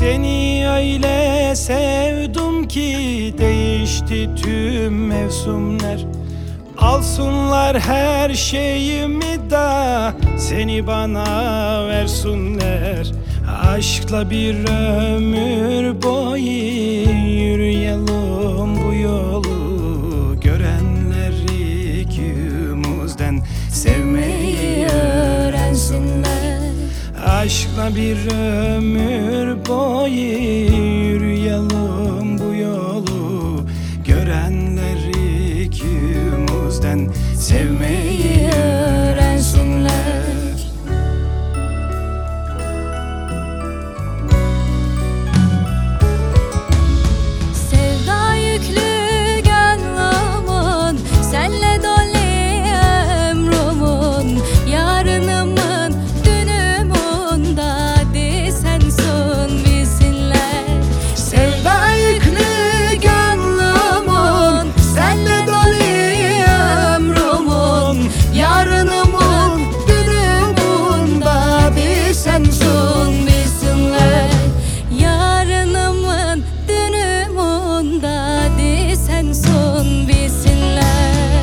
Seni öyle sevdim ki değişti tüm mevsimler. Alsınlar her şeyimi da seni bana versinler. Aşkla bir ömür boyu yürüyelim bu yolu. Görenler ikimizden sevmeyi öğrensinler. Aşkla bir ömür boyu yürüyelim bu yolu. Görenler ikimizden sevmeyi öğrensinler. Sevda yüklü gönlümün, senle dolu ömrümün, yarınımın dünümün dadi sensin bilsinler. Sevda yüklü gönlümün, senle dolu ömrümün, yarınımın dünümün dadi sensin bilsinler. Yarınımın dünümün dadi sensin bilsinler.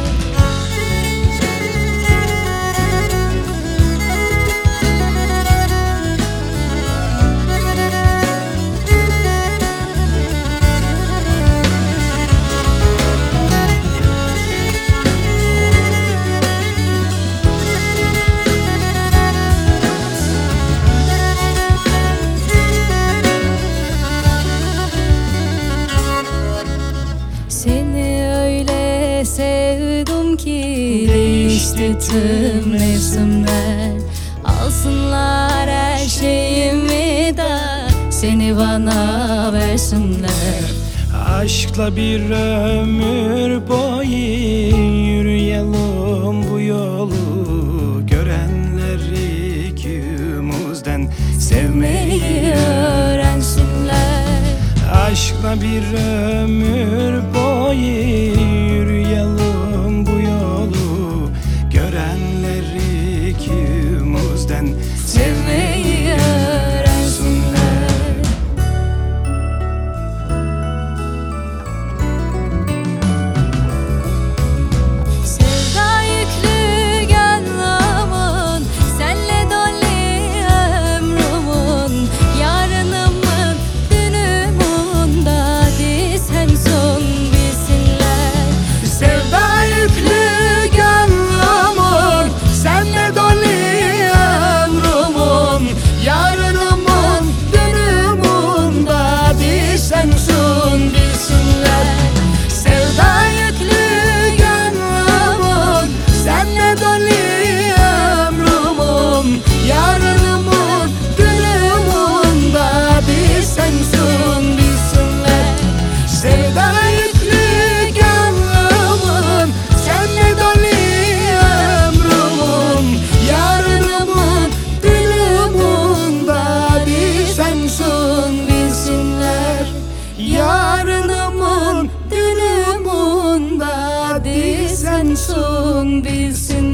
Seni öyle sevdim ki değişti tüm mevsimler. Alsınlar her şeyimi de seni bana versinler. Aşkla bir ömür boyu yürüyelim bu yolu. Görenler ikimizden sevmeyi öğrensinler. Aşkla bir ömür boyu yürüyelim bu yolu. Görenler ikimizden sevmeyi öğrensinler. Sevda yüklü gönlümün, senle dolu ömrümün, yarınımın dünümün dadi sensin bilsinler. Sevda yüklü gönlümün, senle dolu ömrümün, yarınımın dünümün dadi sensin bilsinler. Sevda yüklü gönlümün, senle dolu ömrümün, yarınımın dünümün dadi sensin bilsinler. Sevda yüklü gönlümün, senle dolu ömrümün, yarınımın dünümün dadi sensin bilsinler. Yarınımın dünümün dadi sensin bilsinler.